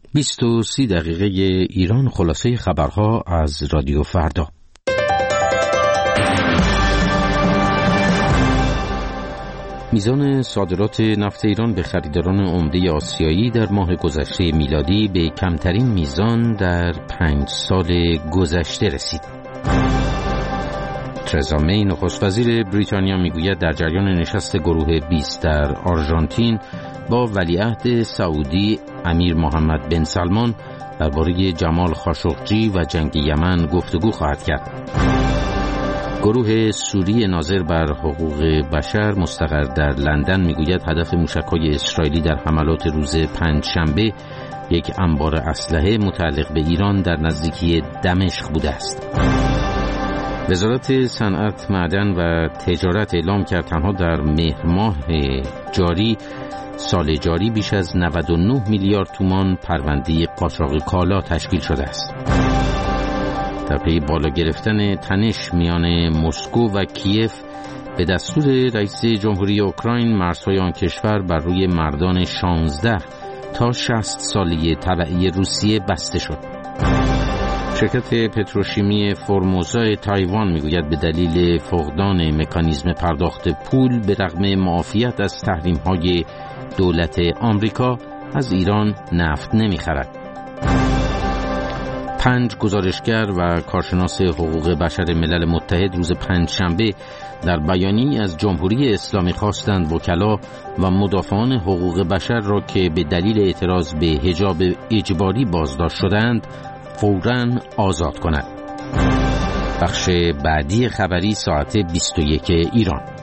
20:30 ایران. خلاصه خبرها از رادیو فردا. میزان صادرات نفت ایران به خریداران عمده آسیایی در ماه گذشته میلادی به کمترین میزان در 5 سال گذشته رسید. ترزا می نخست وزیر بریتانیا میگوید در جریان نشست گروه 20 در آرژانتین با ولیعهد سعودی امیر محمد بن سلمان درباره جمال خاشقجی و جنگ یمن گفتگو خواهد کرد. گروه سوری ناظر بر حقوق بشر مستقر در لندن میگوید هدف موشک‌های اسرائیلی در حملات روز پنجشنبه یک انبار اسلحه متعلق به ایران در نزدیکی دمشق بوده است. وزارت صنعت، معدن و تجارت اعلام کرد تنها در مهر ماه جاری سال جاری بیش از 99 میلیارد تومان پرونده قاچاق کالا تشکیل شده است. در پی بالا گرفتن تنش میان مسکو و کیف به دستور رئیس جمهوری اوکراین مرزهای آن کشور بر روی مردان 16 تا 60 ساله تبعی روسیه بسته شد. شرکت پتروشیمی فورموزا تایوان میگوید به دلیل فقدان مکانیزم پرداخت پول به رغم معافیت از تحریم‌های دولت آمریکا از ایران نفت نمیخرد. 5 گزارشگر و کارشناس حقوق بشر ملل متحد روز پنجشنبه در بیانیه‌ای از جمهوری اسلامی خواستند وکلا و مدافعان حقوق بشر را که به دلیل اعتراض به حجاب اجباری بازداشت شدند فوراً آزاد کند. بخش بعدی خبری ساعت 21 ایران.